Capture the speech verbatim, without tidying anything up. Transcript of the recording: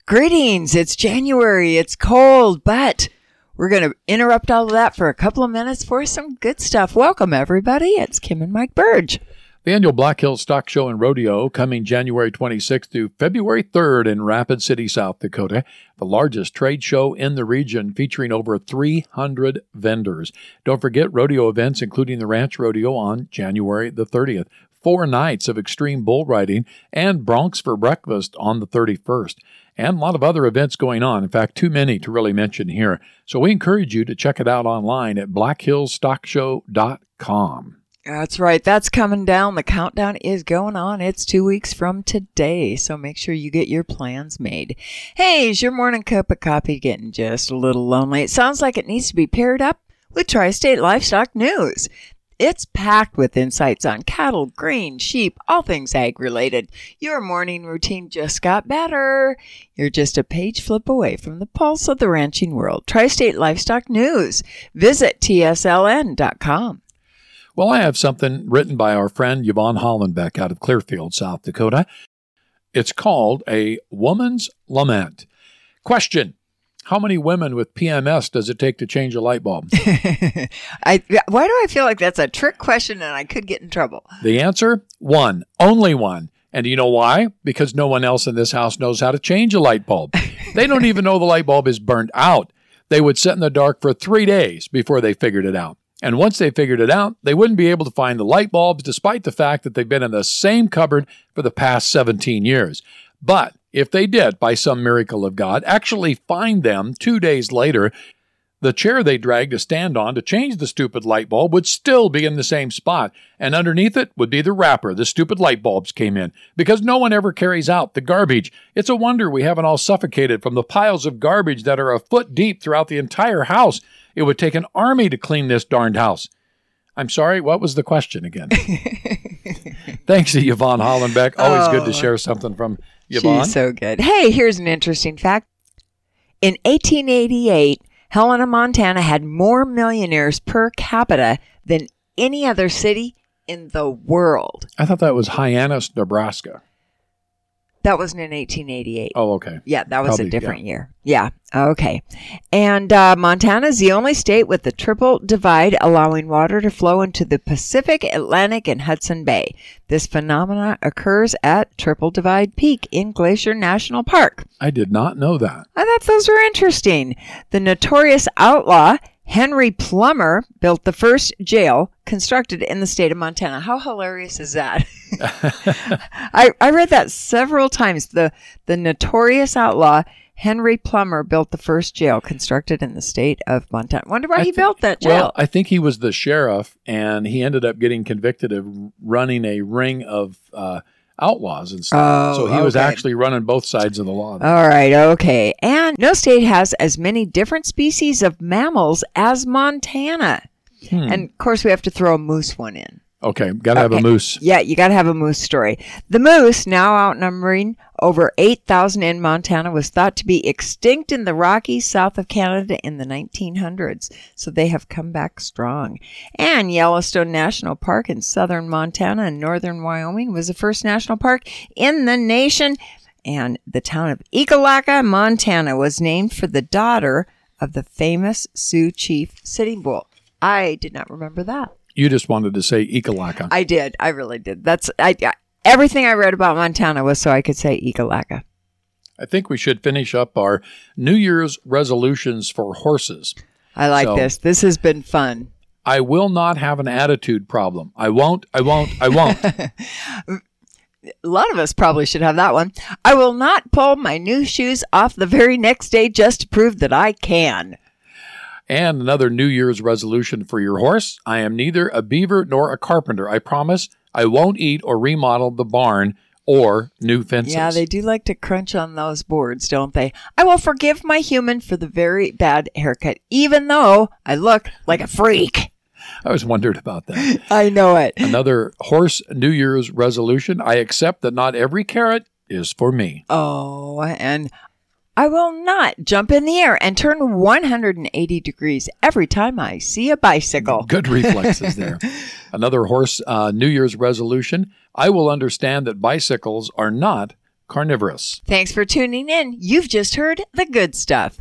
Greetings. It's January. It's cold, but we're going to interrupt all of that for a couple of minutes for some good stuff. Welcome, everybody. It's Kim and Mike Burge. The annual Black Hills Stock Show and Rodeo coming January twenty-sixth through February third in Rapid City, South Dakota, the largest trade show in the region featuring over three hundred vendors. Don't forget rodeo events, including the Ranch Rodeo on January the thirtieth, four nights of extreme bull riding, and Broncs for breakfast on the thirty-first. And a lot of other events going on. In fact, too many to really mention here. So we encourage you to check it out online at black hills stock show dot com. That's right. That's coming down. The countdown is going on. It's two weeks from today, so make sure you get your plans made. Hey, is your morning cup of coffee getting just a little lonely? It sounds like it needs to be paired up with Tri-State Livestock News. It's packed with insights on cattle, grain, sheep, all things ag-related. Your morning routine just got better. You're just a page flip away from the pulse of the ranching world. Tri-State Livestock News. Visit T S L N dot com. Well, I have something written by our friend Yvonne Hollenbeck out of Clearfield, South Dakota. It's called A Woman's Lament. Question: how many women with P M S does it take to change a light bulb? I, why do I feel like that's a trick question and I could get in trouble? The answer? One. Only one. And do you know why? Because no one else in this house knows how to change a light bulb. They don't even know the light bulb is burnt out. They would sit in the dark for three days before they figured it out. And once they figured it out, they wouldn't be able to find the light bulbs despite the fact that they've been in the same cupboard for the past seventeen years. But if they did, by some miracle of God, actually find them two days later, the chair they dragged to stand on to change the stupid light bulb would still be in the same spot. And underneath it would be the wrapper the stupid light bulbs came in, because no one ever carries out the garbage. It's a wonder we haven't all suffocated from the piles of garbage that are a foot deep throughout the entire house. It would take an army to clean this darned house. I'm sorry, what was the question again? Thanks to Yvonne Hollenbeck. Always oh, good to share something from Yvonne. She's so good. Hey, here's an interesting fact. In eighteen eighty-eight, Helena, Montana had more millionaires per capita than any other city in the world. I thought that was Hyannis, Nebraska. That wasn't in eighteen eighty-eight. Oh, okay. Yeah, that was Probably, a different yeah. year. Yeah, okay. And uh, Montana is the only state with the triple divide, allowing water to flow into the Pacific, Atlantic, and Hudson Bay. This phenomenon occurs at Triple Divide Peak in Glacier National Park. I did not know that. I thought those were interesting. The notorious outlaw Henry Plummer built the first jail constructed in the state of Montana. How hilarious is that? I, I read that several times. The, the notorious outlaw Henry Plummer built the first jail constructed in the state of Montana. Wonder why I he think, built that jail. Well, I think he was the sheriff, and he ended up getting convicted of running a ring of uh, outlaws and stuff. Oh, so he okay. was actually running both sides of the law. All right, okay. And no state has as many different species of mammals as Montana. Hmm. And, of course, we have to throw a moose one in. Okay, got to okay. have a moose. Yeah, you got to have a moose story. The moose, now outnumbering over eight thousand in Montana, was thought to be extinct in the Rockies south of Canada in the nineteen hundreds. So they have come back strong. And Yellowstone National Park in southern Montana and northern Wyoming was the first national park in the nation. And the town of Ekalaka, Montana, was named for the daughter of the famous Sioux chief Sitting Bull. I did not remember that. You just wanted to say Ekalaka. I did. I really did. That's I, I, everything I read about Montana was so I could say Ekalaka. I think we should finish up our New Year's resolutions for horses. I like so, this. This has been fun. I will not have an attitude problem. I won't. I won't. I won't. A lot of us probably should have that one. I will not pull my new shoes off the very next day just to prove that I can. And another New Year's resolution for your horse. I am neither a beaver nor a carpenter. I promise I won't eat or remodel the barn or new fences. Yeah, they do like to crunch on those boards, don't they? I will forgive my human for the very bad haircut, even though I look like a freak. I was wondered about that. I know it. Another horse New Year's resolution. I accept that not every carrot is for me. Oh, and I will not jump in the air and turn one hundred eighty degrees every time I see a bicycle. Good reflexes there. Another horse uh, New Year's resolution. I will understand that bicycles are not carnivorous. Thanks for tuning in. You've just heard the good stuff.